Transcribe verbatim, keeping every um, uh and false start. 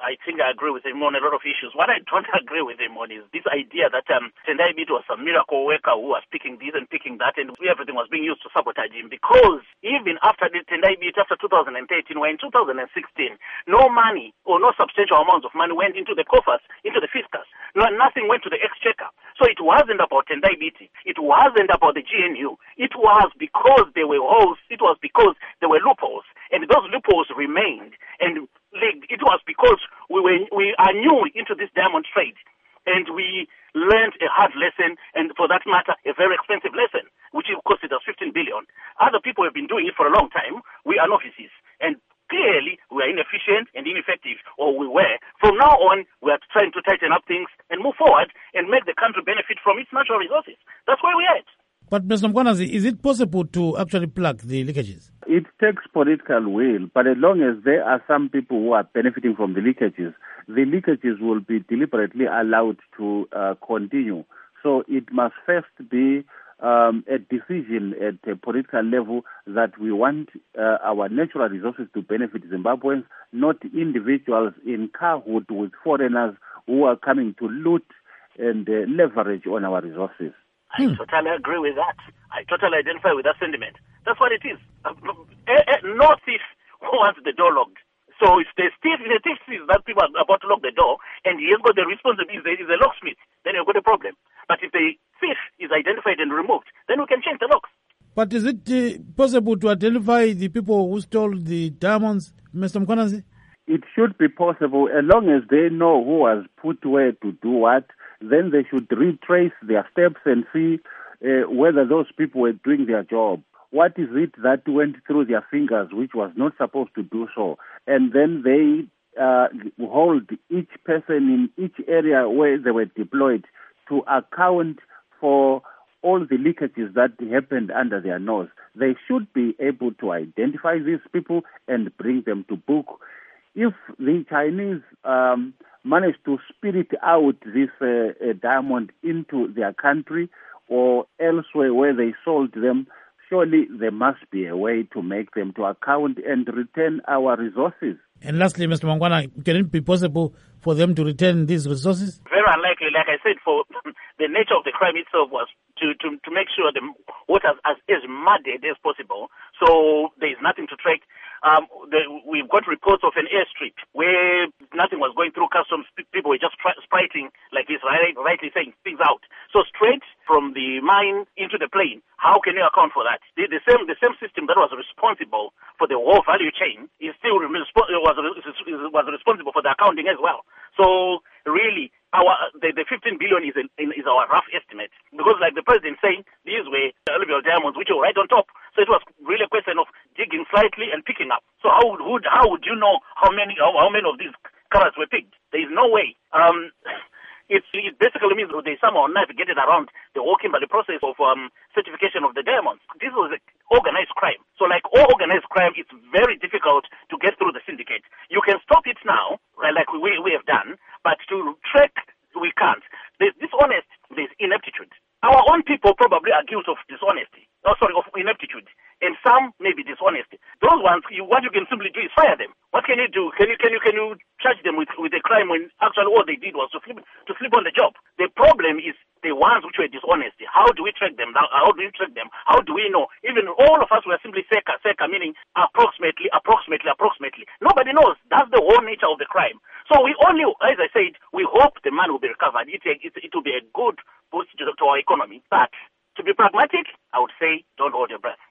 I think I agree with him on a lot of issues. What I don't agree with him on is this idea that um, Tendai Biti was some miracle worker who was picking this and picking that, and everything was being used to sabotage him. Because even after the Tendai Biti, after two thousand thirteen, we're in two thousand sixteen, no money or no substantial amounts of money went into the coffers, into the fiscus. No, nothing went to the exchequer. So it wasn't about Tendai Biti. It wasn't about the G N U. It was because they were holes. It was because there were loopholes, and those loopholes remained. And it was because we were we are new into this diamond trade, and we learned a hard lesson, and for that matter, a very expensive lesson, which cost us fifteen billion. Other people have been doing it for a long time. We are novices, and clearly we are inefficient and ineffective, or we were. From now on, we are trying to tighten up things and move forward and make the country benefit from its natural resources. That's where we are at. But, Mister Mkhwanazi, is it possible to actually plug the leakages? It takes political will, but as long as there are some people who are benefiting from the leakages, the leakages will be deliberately allowed to uh, continue. So it must first be um, a decision at a political level that we want uh, our natural resources to benefit Zimbabweans, not individuals in cahoot with foreigners who are coming to loot and uh, leverage on our resources. I hmm. totally agree with that. I totally identify with that sentiment. That's what it is. Uh, uh, no thief wants the door locked. So if the thief, if the thief sees that people are about to lock the door and he has got the responsibility, he's a locksmith, then you've got a problem. But if the thief is identified and removed, then we can change the locks. But is it uh, possible to identify the people who stole the diamonds, Mister Mkhwanazi? It should be possible as long as they know who was put where to do what. Then they should retrace their steps and see uh, whether those people were doing their job. What is it that went through their fingers which was not supposed to do so? And then they uh, hold each person in each area where they were deployed to account for all the leakages that happened under their nose. They should be able to identify these people and bring them to book. If the Chinese um, manage to spirit out this uh, uh, diamond into their country or elsewhere where they sold them, surely there must be a way to make them to account and return our resources. And lastly, Mister Mangwana, can it be possible for them to return these resources? Very unlikely. Like I said, for the nature of the crime itself was to, to, to make sure the water is as, as muddied as possible, so there is nothing to track. Um, the, we've got reports of an airstrip where nothing was going through customs. People were just spriting, like he's right, rightly saying, things out. So straight from the mine into the plane, how can you account for that? The, the same the same system that was responsible for the whole value chain is still was, was responsible for the accounting as well. So really, our the, the fifteen billion is a, is our rough estimate, because like the president saying, these were alluvial diamonds which were right on top. So it was really a question of digging slightly and picking up. So how would how would you know how many how, how many of these carats were picked? There is no way. Um, It, it basically means they somehow navigated around the whole Kimberley process of um, certification of the diamonds. This was an organized crime. So like all organized crime, it's very difficult to get through the syndicate. You can stop it now, right, like we, we have done, but to track, we can't. There's dishonest, there's ineptitude. Our own people probably are guilty of dishonesty, oh, sorry, of ineptitude, and some may be dishonesty. Those ones, you, what you can simply do is fire them. What can you do? Can you can you can you charge them with, with a crime when actually all they did was to flip to flip on the job? The problem is the ones which were dishonest. How do we track them? How do we track them? How do we know? Even all of us were simply seka seka, meaning approximately, approximately, approximately. Nobody knows. That's the whole nature of the crime. So we only, as I said, we hope the man will be recovered. It it, it will be a good boost to, to our economy. But to be pragmatic, I would say don't hold your breath.